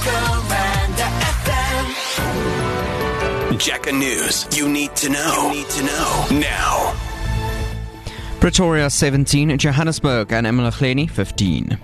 Jackr News. You need to know. Now. Pretoria 17, Johannesburg and eMalahleni 15.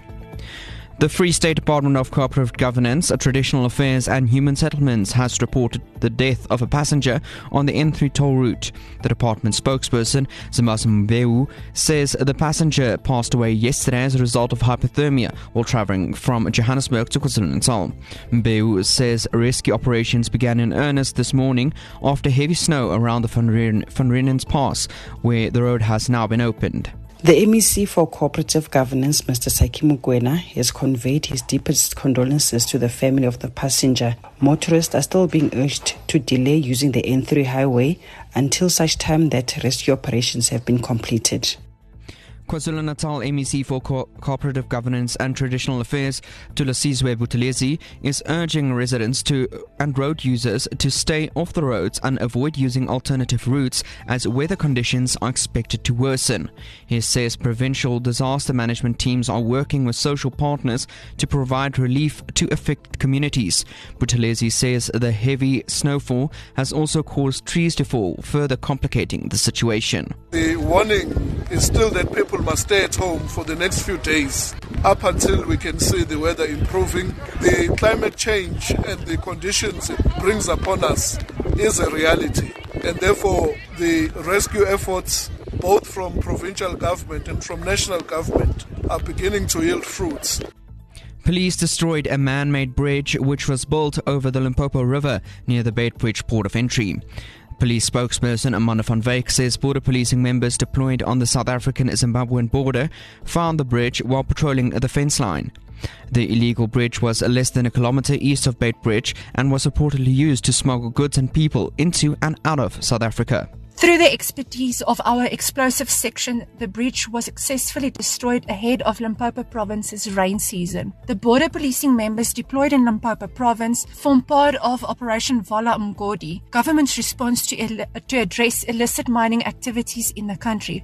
The Free State Department of Cooperative Governance, Traditional Affairs and Human Settlements has reported the death of a passenger on the N3 toll route. The department spokesperson, Zimasim Mbeu, says the passenger passed away yesterday as a result of hypothermia while travelling from Johannesburg to KwaZulu-Natal. Mbeu says rescue operations began in earnest this morning after heavy snow around the Van Rienens Pass, where the road has now been opened. The MEC for Cooperative Governance, Mr. Saki Mokoena, has conveyed his deepest condolences to the family of the passenger. Motorists are still being urged to delay using the N3 highway until such time that rescue operations have been completed. KwaZulu-Natal MEC for Cooperative Governance and Traditional Affairs, Thulasizwe Buthelezi, is urging residents and road users to stay off the roads and avoid using alternative routes as weather conditions are expected to worsen. He says provincial disaster management teams are working with social partners to provide relief to affected communities. Buthelezi says the heavy snowfall has also caused trees to fall, further complicating the situation. The warning is still that people must stay at home for the next few days up until we can see the weather improving. The climate change and the conditions it brings upon us is a reality, and therefore the rescue efforts both from provincial government and from national government are beginning to yield fruits. Police destroyed a man-made bridge which was built over the Limpopo River near the Beitbridge port of entry. Police spokesperson Amanda van Wyk says border policing members deployed on the South African-Zimbabwean border found the bridge while patrolling the fence line. The illegal bridge was less than a kilometre east of Beitbridge and was reportedly used to smuggle goods and people into and out of South Africa. Through the expertise of our explosive section, the bridge was successfully destroyed ahead of Limpopo Province's rain season. The border policing members deployed in Limpopo Province form part of Operation Vala Mgodi, government's response to address illicit mining activities in the country.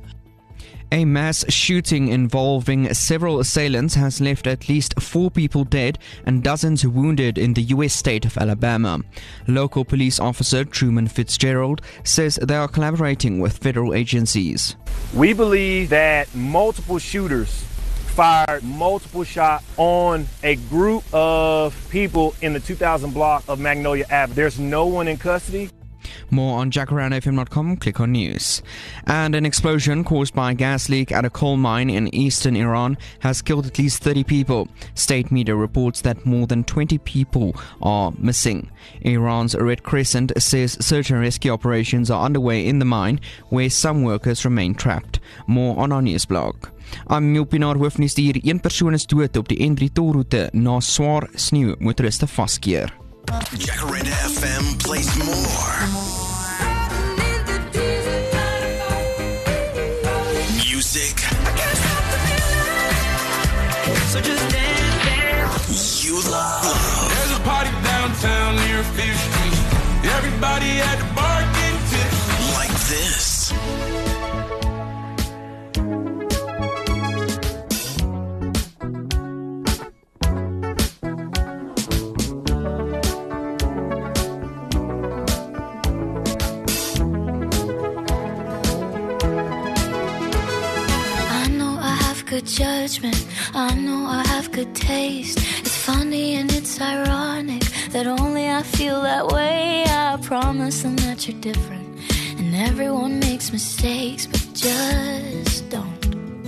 A mass shooting involving several assailants has left at least 4 people dead and dozens wounded in the U.S. state of Alabama. Local police officer Truman Fitzgerald says they are collaborating with federal agencies. We believe that multiple shooters fired multiple shots on a group of people in the 2000 block of Magnolia Ave. There's no one in custody. More on jackaroundfm.com, click on news. And an explosion caused by a gas leak at a coal mine in eastern Iran has killed at least 30 people. State media reports that more than 20 people are missing. Iran's Red Crescent says search and rescue operations are underway in the mine, where some workers remain trapped. More on our news blog. I'm Milpinaar hoofnuus hier. Een persoon is dood op die N3 tolroete na swaar sneeu, motoriste vaskeer. Jackr FM plays more. Music. So just dance. You love. There's a party downtown near 5th Street. Everybody at the bar getting tips. Like this. Good judgment, I know I have good taste. It's funny and it's ironic that only I feel that way. I promise them that you're different, and everyone makes mistakes, but just don't.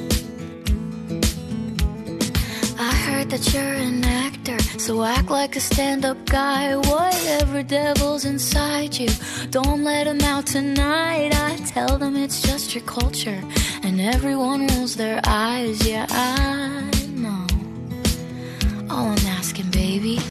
I heard that you're an actor, so act like a stand-up guy. Whatever devil's inside you, don't let him out tonight. I tell them it's just your culture, and everyone rolls their eyes. Yeah, I know. All I'm asking, baby.